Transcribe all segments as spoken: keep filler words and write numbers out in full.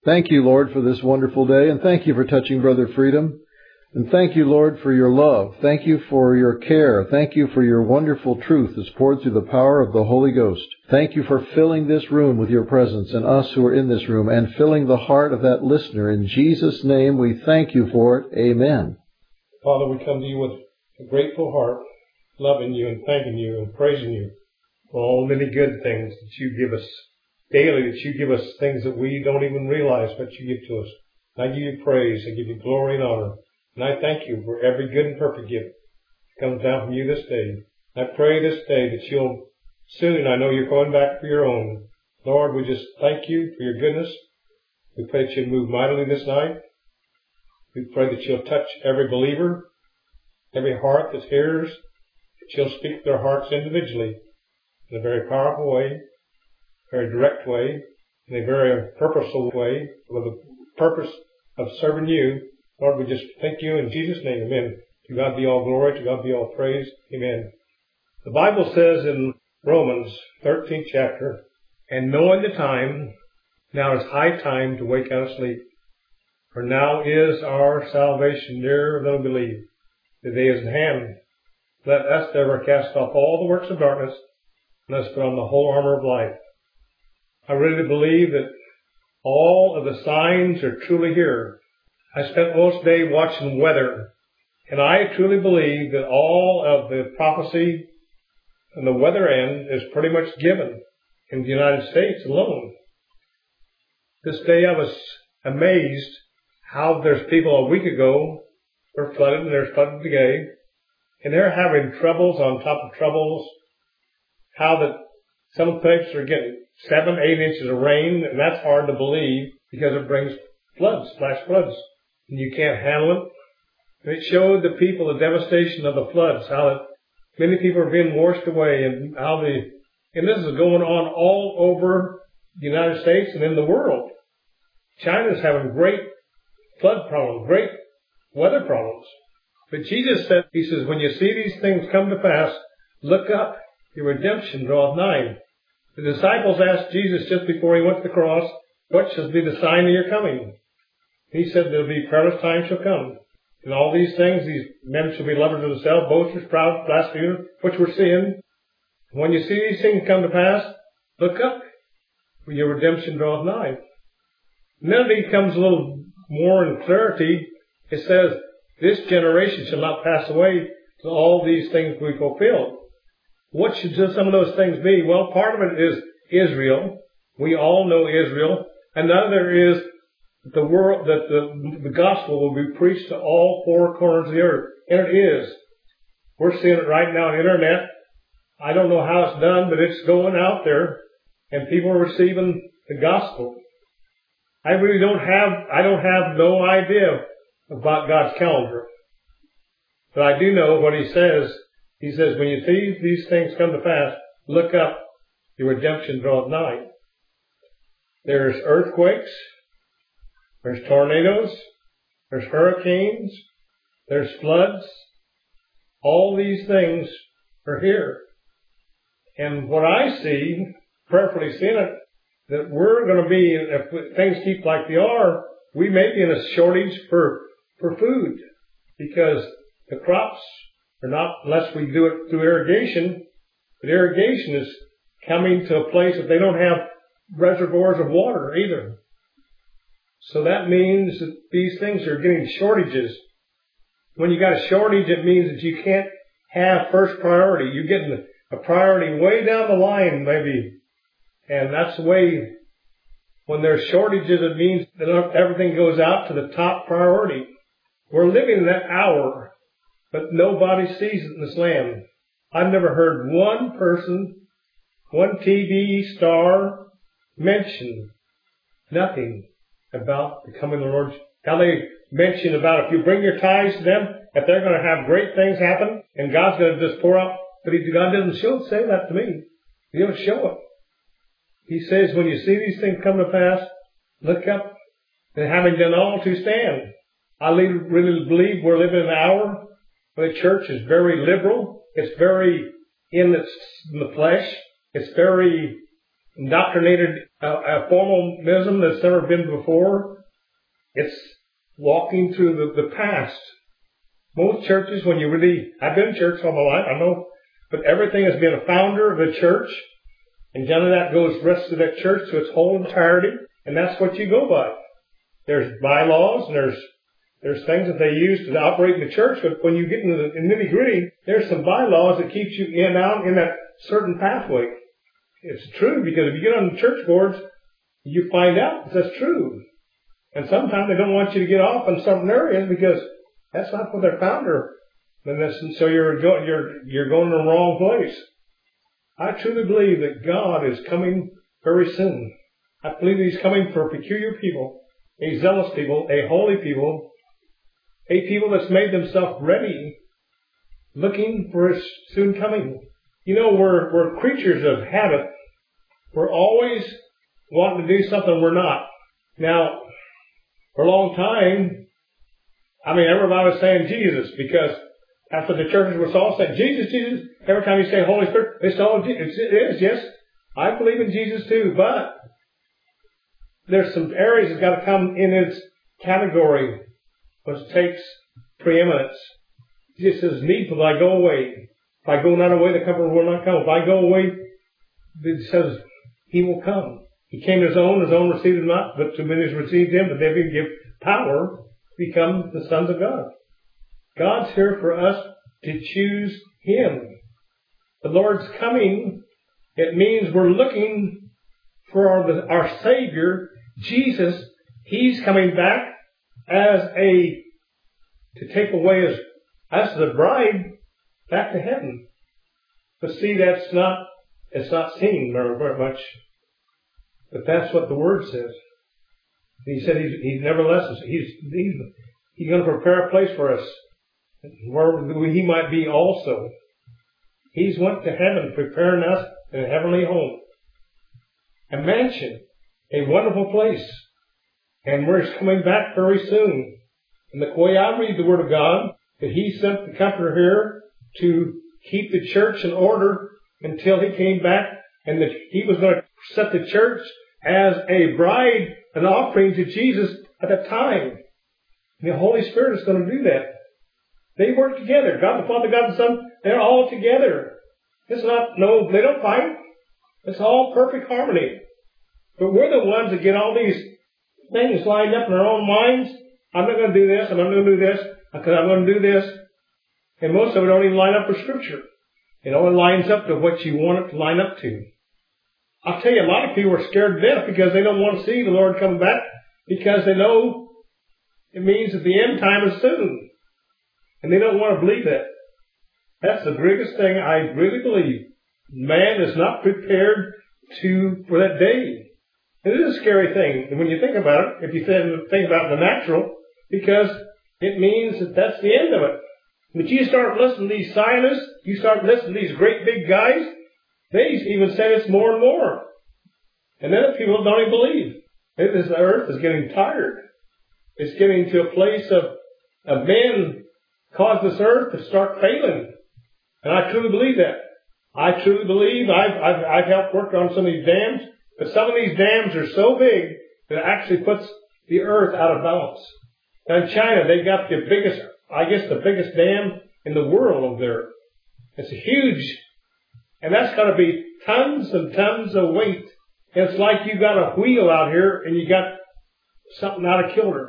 Thank you, Lord, for this wonderful day, and thank you for touching Brother Freedom. And thank you, Lord, for your love. Thank you for your care. Thank you for your wonderful truth that's poured through the power of the Holy Ghost. Thank you for filling this room with your presence and us who are in this room and filling the heart of that listener. In Jesus' name, we thank you for it. Amen. Father, we come to you with a grateful heart, loving you and thanking you and praising you for all many good things that you give us daily, that you give us things that we don't even realize what you give to us. And I give you praise. I give you glory and honor. And I thank you for every good and perfect gift that comes down from you this day. I pray this day that you'll soon, I know you're going back for your own. Lord, we just thank you for your goodness. We pray that you'll move mightily this night. We pray that you'll touch every believer, every heart that hears, that you'll speak to their hearts individually in a very powerful way, very direct way, in a very purposeful way, with a purpose of serving you. Lord, we just thank you in Jesus' name. Amen. To God be all glory. To God be all praise. Amen. The Bible says in Romans thirteenth chapter, and knowing the time, now is high time to wake out of sleep. For now is our salvation nearer than we believe. The day is at hand. Let us therefore cast off all the works of darkness, and let us put on the whole armor of light. I really believe that all of the signs are truly here. I spent most day watching weather, and I truly believe that all of the prophecy and the weather end is pretty much given in the United States alone. This day I was amazed how there's people a week ago were flooded, and they're flooded today, and they're having troubles on top of troubles. How that some places are getting seven, eight inches of rain, and that's hard to believe because it brings floods, flash floods. And you can't handle it. And it showed the people the devastation of the floods, how that many people are being washed away, and how the, and this is going on all over the United States and in the world. China's having great flood problems, great weather problems. But Jesus said, he says, when you see these things come to pass, look up, your redemption draweth nigh. The disciples asked Jesus just before he went to the cross, what shall be the sign of your coming? He said there'll be perilous times shall come. And all these things, these men shall be lovers of themselves, boasters, proud, blasphemers, which we're seeing. When you see these things come to pass, look up, for your redemption draweth nigh. And then it becomes a little more in clarity. It says, this generation shall not pass away till all these things be fulfilled. What should some of those things be? Well, part of it is Israel. We all know Israel. Another is the world, that the, the gospel will be preached to all four corners of the earth. And it is. We're seeing it right now on the internet. I don't know how it's done, but it's going out there, and people are receiving the gospel. I really don't have, I don't have no idea about God's calendar. But I do know what he says. He says, when you see these things come to pass, look up, your redemption draweth nigh. There's earthquakes, there's tornadoes, there's hurricanes, there's floods. All these things are here. And what I see, prayerfully seeing it, that we're going to be, if things keep like they are, we may be in a shortage for, for food, because the crops are not, unless we do it through irrigation, but irrigation is coming to a place that they don't have reservoirs of water either. So that means that these things are getting shortages. When you got a shortage, it means that you can't have first priority. You're getting a priority way down the line, maybe. And that's the way, when there's shortages, it means that everything goes out to the top priority. We're living in that hour, but nobody sees it in this land. I've never heard one person, one T V star mention nothing about the coming of the Lord. How they mention about if you bring your tithes to them, that they're going to have great things happen, and God's going to just pour out. But he, God doesn't show, say that to me. He doesn't show it. He says, when you see these things come to pass, look up, and having done all to stand. I really believe we're living in an hour where the church is very liberal. It's very in the, in the flesh. It's very indoctrinated a, a formalism that's never been before. It's walking through the, the past. Most churches, when you really, I've been in church all my life, I know, but everything has been a founder of the church, and none of that goes rest of that church to its whole entirety, and that's what you go by. There's bylaws, and there's there's things that they use to operate in the church, but when you get into the nitty gritty, there's some bylaws that keeps you in out in that certain pathway. It's true, because if you get on the church boards, you find out that that's true. And sometimes they don't want you to get off in certain areas because that's not what their founder. And that's, and so you're going, you're, you're going to the wrong place. I truly believe that God is coming very soon. I believe He's coming for a peculiar people, a zealous people, a holy people, a people that's made themselves ready, looking for His soon coming. You know, we're, we're creatures of habit. We're always wanting to do something we're not. Now, for a long time, I mean, everybody was saying Jesus, because that's what the churches were all saying. Jesus, Jesus. Every time you say Holy Spirit, they say, oh, it is, yes. I believe in Jesus too, but there's some areas that's got to come in its category, which takes preeminence. Jesus says, needful that I go away. If I go not away, the Comforter will not come. If I go away, it says, He will come. He came to His own, His own received Him not, but to many received Him, but they will give power to become the sons of God. God's here for us to choose Him. The Lord's coming, it means we're looking for our, our Savior, Jesus. He's coming back as a, to take away as, as the bride back to heaven. But see, that's not, it's not seen very, very much. But that's what the Word says. He said He's, he's nevertheless, He's, he's, he's going to prepare a place for us where He might be also. He's went to heaven preparing us in a heavenly home. A mansion. A wonderful place. And we're coming back very soon. And the way I read the Word of God, that He sent the Comforter here to keep the church in order until He came back, and that He was going to set the church as a bride, an offering to Jesus at that time. And the Holy Spirit is going to do that. They work together. God the Father, God the Son, they're all together. It's not, no, they don't fight. It's all perfect harmony. But we're the ones that get all these things lined up in our own minds. I'm not going to do this, I'm not going to do this, because I'm going to do this. And most of it don't even line up with Scripture. It only lines up to what you want it to line up to. I'll tell you, a lot of people are scared to death because they don't want to see the Lord come back, because they know it means that the end time is soon. And they don't want to believe that. That's the biggest thing I really believe. Man is not prepared to for that day. It is a scary thing. And when you think about it, if you think about the natural, because it means that that's the end of it. But you start listening to these scientists, you start listening to these great big guys, they even say it's more and more. And then people don't even believe. This earth is getting tired. It's getting to a place of, of men cause this earth to start failing. And I truly believe that. I truly believe, I've, I've, I've helped work on some of these dams, but some of these dams are so big that it actually puts the earth out of balance. Now in China, they've got the biggest, I guess the biggest dam in the world over there. It's huge. And that's got to be tons and tons of weight. It's like you got a wheel out here and you got something out of kilter.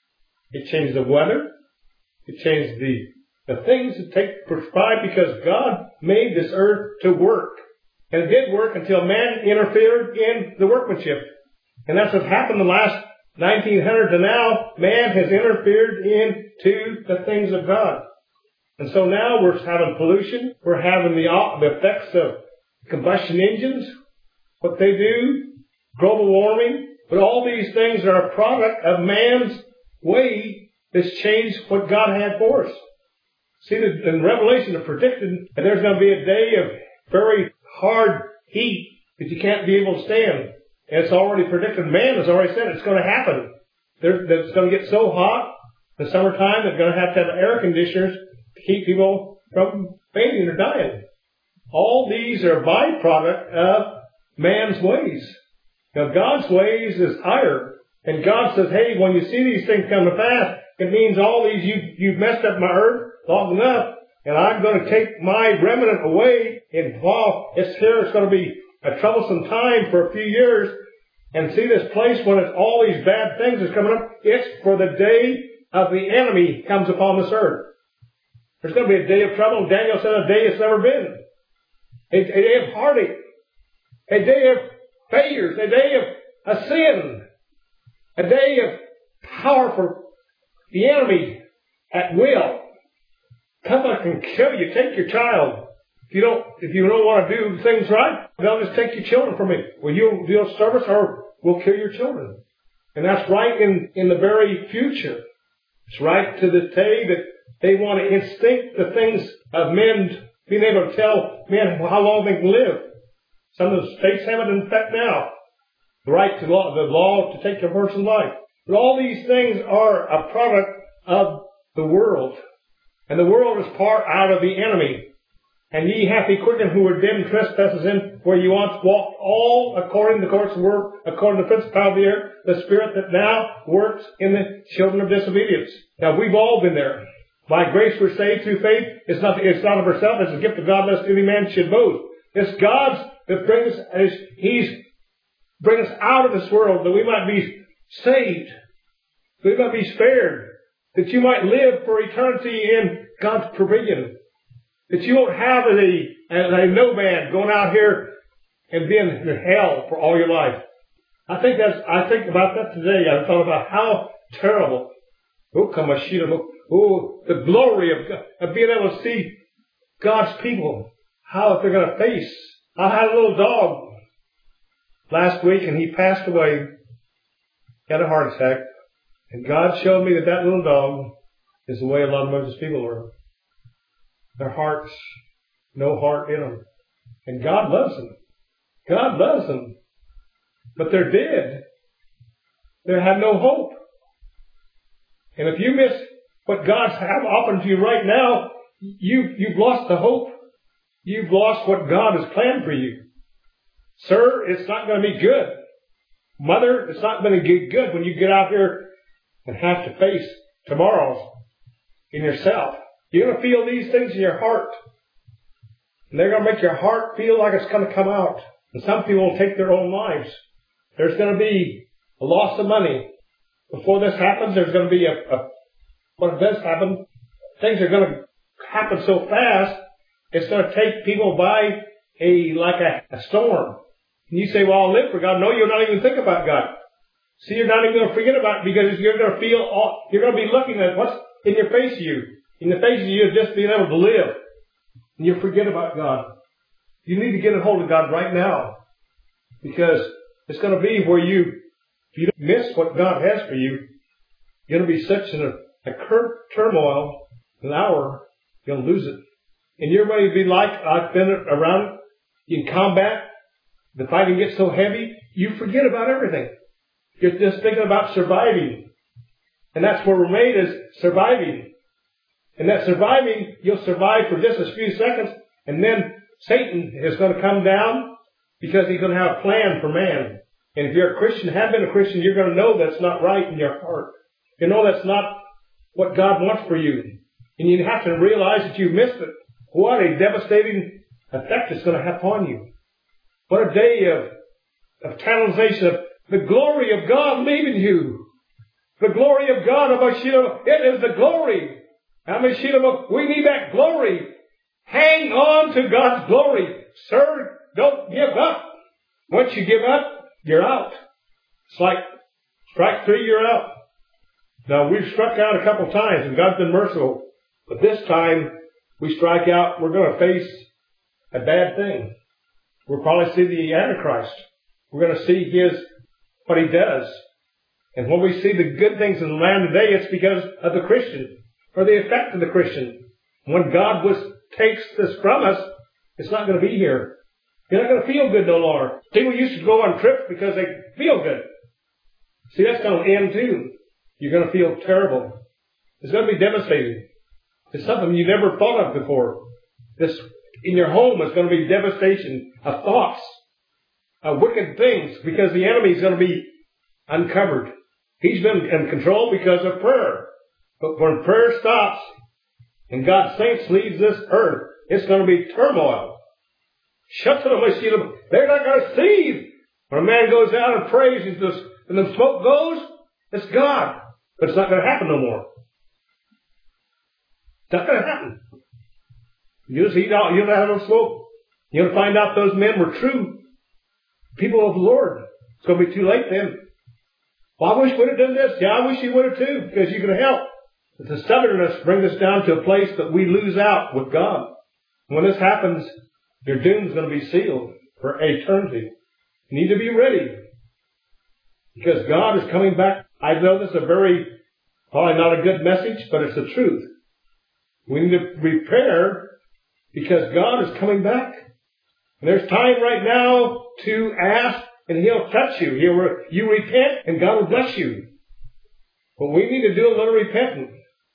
It changed the weather. It changed the, the things that take prescribed, because God made this earth to work. And it did work until man interfered in the workmanship. And that's what's happened the last nineteen hundred to now. Man has interfered into the things of God. And so now we're having pollution. We're having the, the effects of combustion engines, what they do, global warming. But all these things are a product of man's way that's changed what God had for us. See, in Revelation, it predicted that there's going to be a day of very hard heat that you can't be able to stand. And it's already predicted. Man has already said it's going to happen. It's going to get so hot in the summertime, they're going to have to have air conditioners to keep people from fainting or dying. All these are a byproduct of man's ways. Now God's ways is higher. And God says, hey, when you see these things come to pass, it means all these, you, you've messed up my earth long enough, and I'm going to take my remnant away, and while it's here, it's going to be a troublesome time for a few years, and see this place when it's all these bad things is coming up, it's for the day of the enemy comes upon this earth. There's going to be a day of trouble. Daniel said a day it's never been. A, a day of heartache. A day of failures. A day of a sin. A day of power for the enemy at will. Come back and kill you. Take your child. If you don't, if you don't want to do things right, they'll just take your children from you. Well, you'll, you'll serve us or we'll kill your children. And that's right in, in the very future. It's right to the day that they want to instinct the things of men, being able to tell men how long they can live. Some of the states have it in effect now. The right to law, the law to take a person's life. But all these things are a product of the world. And the world is part out of the enemy. And ye hath he quickened who were dead in trespasses in where you once walked, all according to the course of work, according to the principality of the air, the spirit that now works in the children of disobedience. Now we've all been there. By grace we're saved through faith. It's not, it's not of ourselves, it's a gift of God, lest any man should boast. It's God's that brings us, He's bringing us out of this world that we might be saved, that we might be spared, that you might live for eternity in God's provision. That you won't have a, a nomad going out here and being in hell for all your life. I think that's, I think about that today. I thought about how terrible. Oh, Kamashita. Oh, the glory of God, of being able to see God's people, how they're going to face. I had a little dog last week and he passed away. He had a heart attack. And God showed me that that little dog is the way a lot of Moses people are. Their hearts, no heart in them. And God loves them. God loves them. But they're dead. They have no hope. And if you miss what God's have offered to you right now, you, you've lost the hope. You've lost what God has planned for you. Sir, it's not going to be good. Mother, it's not going to be good when you get out here and have to face tomorrow in yourself. You're going to feel these things in your heart. And they're going to make your heart feel like it's going to come out. And some people will take their own lives. There's going to be a loss of money. Before this happens, there's going to be a, a when it does happen, things are going to happen so fast, it's going to take people by a, like a, a storm. And you say, well, I'll live for God. No, you're not even thinking about God. See, you're not even going to forget about it because you're going to feel, all, you're going to be looking at what's in your face of you. In the face of you, just being able to live. And you forget about God. You need to get a hold of God right now. Because it's going to be where you, if you don't miss what God has for you, you're going to be such in a, a cur- turmoil, an hour, you'll lose it. And you're ready to be like, I've been around in combat. The fighting gets so heavy, you forget about everything. You're just thinking about surviving. And that's where we're made, is surviving. And that surviving, you'll survive for just a few seconds, and then Satan is going to come down because he's going to have a plan for man. And if you're a Christian, have been a Christian, you're going to know that's not right in your heart. You know that's not what God wants for you. And you have to realize that you missed it. What a devastating effect it's going to have upon you. What a day of, of tantalization of the glory of God leaving you. The glory of God, it is the glory. We need that glory. Hang on to God's glory. Sir, don't give up. Once you give up, you're out. It's like strike three, you're out. Now, we've struck out a couple times, and God's been merciful. But this time, we strike out, we're going to face a bad thing. We'll probably see the Antichrist. We're going to see his, what he does. And when we see the good things in the land today, it's because of the Christian, or the effect of the Christian. When God was takes this from us, it's not going to be here. You're not going to feel good no longer. People used to go on trips because they feel good. See, that's going to end too. You're going to feel terrible. It's going to be devastating. It's something you never thought of before. This, in your home, is going to be devastation of thoughts, uh, wicked things because the enemy is going to be uncovered. He's been in control because of prayer. But when prayer stops and God's saints leave this earth, it's going to be turmoil. Shut to them. They're not going to see. When a man goes out and prays and the smoke goes, it's God. But it's not going to happen no more. It's not going to happen. You just eat out. You'll have no smoke. You'll find out those men were true people of the Lord. It's going to be too late then. Well, I wish we'd have done this. Yeah, I wish you would have too, because you can help. But the stubbornness brings us down to a place that we lose out with God. When this happens, your doom is going to be sealed for eternity. You need to be ready. Because God is coming back. I know this is a very, probably not a good message, but it's the truth. We need to prepare because God is coming back. And there's time right now to ask and He'll touch you. He'll re- you repent and God will bless you. But we need to do a little repenting.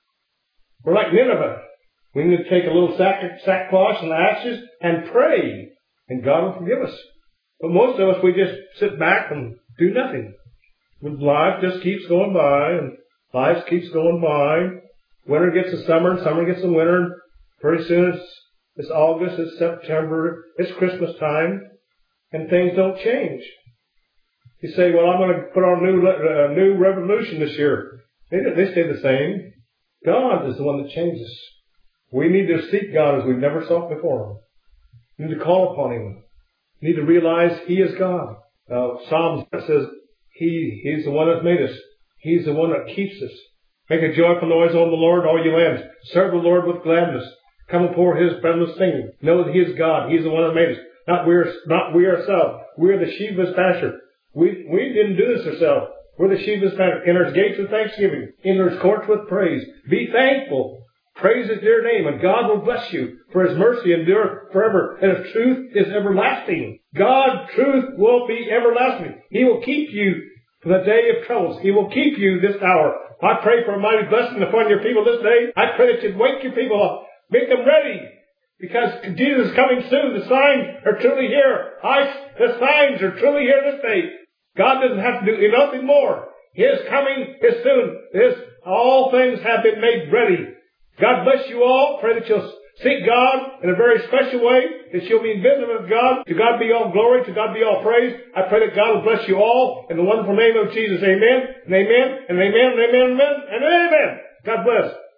We're like Nineveh. We need to take a little sack, sackcloth and ashes and pray. And God will forgive us. But most of us, we just sit back and do nothing. Life just keeps going by and life keeps going by. Winter gets to summer and summer gets to winter. Pretty soon it's, it's August, it's September, it's Christmas time. And things don't change. You say, well, I'm going to put on a new, uh, new revolution this year. They, they stay the same. God is the one that changes. We need to seek God as we've never sought before. We need to call upon Him. We need to realize He is God. Uh, Psalms says, He, He's the one that made us. He's the one that keeps us. Make a joyful noise on the Lord, all you lands. Serve the Lord with gladness. Come before His presence singing. Know that He is God. He's the one that made us. Not we, not we ourselves. We are the sheep of His pasture. We, we didn't do this ourselves. We're the sheep of His pasture. Enter His gates with thanksgiving. Enter His courts with praise. Be thankful. Praise His dear name, and God will bless you. For His mercy endureth forever, and His truth is everlasting. God's truth will be everlasting. He will keep you for the day of troubles. He will keep you this hour. I pray for a mighty blessing upon your people this day. I pray that you'd wake your people up. Make them ready. Because Jesus is coming soon. The signs are truly here. I, the signs are truly here this day. God doesn't have to do nothing more. His coming is soon. His, all things have been made ready. God bless you all. Pray that you'll seek God in a very special way, that you'll be invisible with God. To God be all glory. To God be all praise. I pray that God will bless you all in the wonderful name of Jesus. Amen and amen and amen and amen and amen and amen. God bless.